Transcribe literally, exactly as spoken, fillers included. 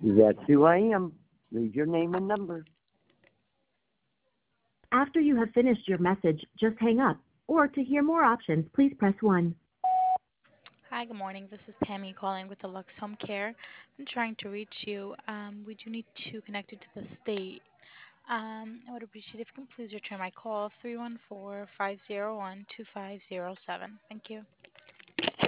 That's who I am. Leave your name and number. After you have finished your message, just hang up. Or to hear more options, please press one. Hi, good morning. This is Tammy calling with the Lux Home Care. I'm trying to reach you. Um, we do need to connect you to the state. Um, I would appreciate if you can please return my call, three one four, five zero one, two five zero seven. Thank you.